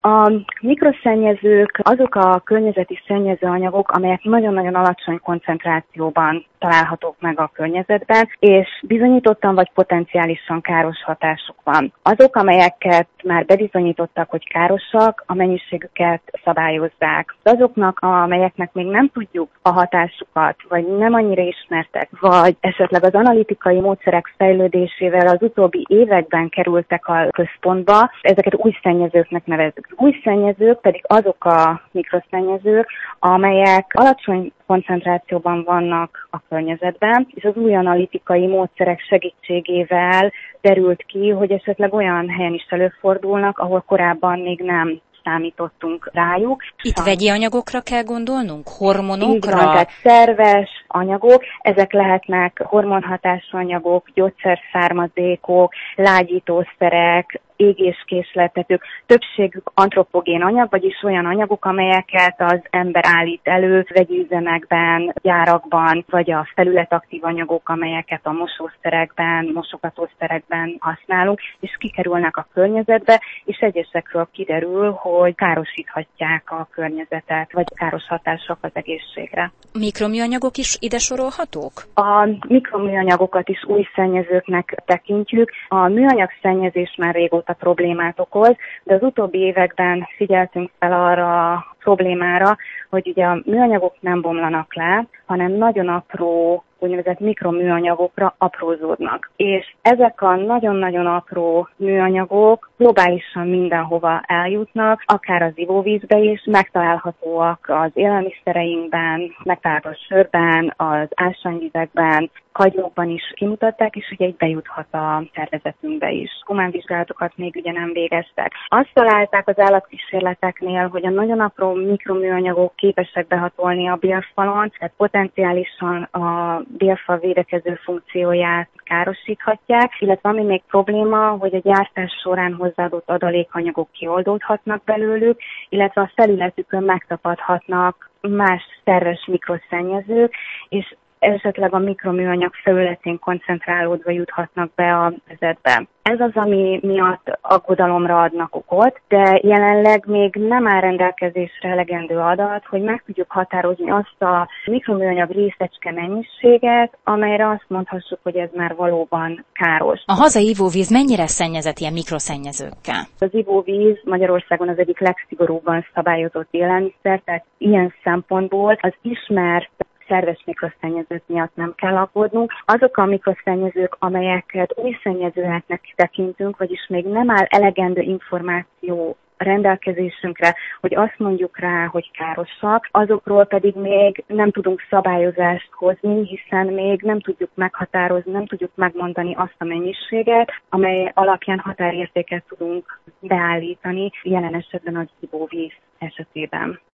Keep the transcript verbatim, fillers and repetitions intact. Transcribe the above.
A mikroszennyezők azok a környezeti szennyező anyagok, amelyek nagyon-nagyon alacsony koncentrációban találhatók meg a környezetben, és bizonyítottan vagy potenciálisan káros hatásuk van. Azok, amelyeket már bebizonyítottak, hogy károsak, a mennyiségüket szabályozzák. Azoknak, amelyeknek még nem tudjuk a hatásukat, vagy nem annyira ismertek, vagy esetleg az analitikai módszerek fejlődésével az utóbbi években kerültek a központba, ezeket új szennyezőknek nevezzük. Új szennyezők pedig azok a mikroszennyezők, amelyek alacsony koncentrációban vannak a környezetben, és az új analitikai módszerek segítségével derült ki, hogy esetleg olyan helyen is előfordulnak, ahol korábban még nem számítottunk rájuk. Itt vegyi anyagokra kell gondolnunk? Hormonokra? Így van, tehát szerves anyagok, ezek lehetnek hormonhatású anyagok, gyógyszerszármazékok, lágyítószerek, égéskészletetők, többségük antropogén anyag, vagyis olyan anyagok, amelyeket az ember állít elő vegyi üzemekben, gyárakban, vagy a felületaktív anyagok, amelyeket a mosószerekben, mosogatószerekben használunk, és kikerülnek a környezetbe, és egyesekről kiderül, hogy károsíthatják a környezetet, vagy káros hatások az egészségre. Mikroműanyagok is ide sorolhatók? A mikroműanyagokat is új szennyezőknek tekintjük. A műanyag szennyezés már régóta a problémát okoz, de az utóbbi években figyeltünk fel arra a problémára, hogy ugye a műanyagok nem bomlanak le, hanem nagyon apró, úgynevezett mikroműanyagokra aprózódnak. És ezek a nagyon-nagyon apró műanyagok globálisan mindenhova eljutnak, akár az ivóvízbe is, megtalálhatóak az élelmiszereinkben, megtalálható a sörben, az ásványvizekben, kagylókban is kimutatták, és ugye így bejuthat a szervezetünkbe is. Humánvizsgálatokat még ugye nem végeztek. Azt találták az állatkísérleteknél, hogy a nagyon apró mikroműanyagok képesek behatolni a bélfalon, tehát potenciálisan a bélfal védekező funkcióját károsíthatják, illetve ami még probléma, hogy a gyártás során hozzáadott adalékanyagok kioldódhatnak belőlük, illetve a felületükön megtapadhatnak más szerves mikroszennyezők, és esetleg a mikroműanyag felületén koncentrálódva juthatnak be a vezetbe. Ez az, ami miatt aggodalomra adnak okot, de jelenleg még nem áll rendelkezésre elegendő adat, hogy meg tudjuk határozni azt a mikroműanyag részecske mennyiséget, amelyre azt mondhassuk, hogy ez már valóban káros. A hazai ivóvíz mennyire szennyezett ilyen mikroszennyezőkkel? Az ivóvíz Magyarországon az egyik legszigorúbban szabályozott élelmiszer, tehát ilyen szempontból az ismert szerves mikroszennyezők miatt nem kell aggódnunk. Azok a mikroszennyezők, amelyeket új szennyezőeknek tekintünk, vagyis még nem áll elegendő információ rendelkezésünkre, hogy azt mondjuk rá, hogy károsak, azokról pedig még nem tudunk szabályozást hozni, hiszen még nem tudjuk meghatározni, nem tudjuk megmondani azt a mennyiséget, amely alapján határértéket tudunk beállítani, jelen esetben az ivóvíz esetében.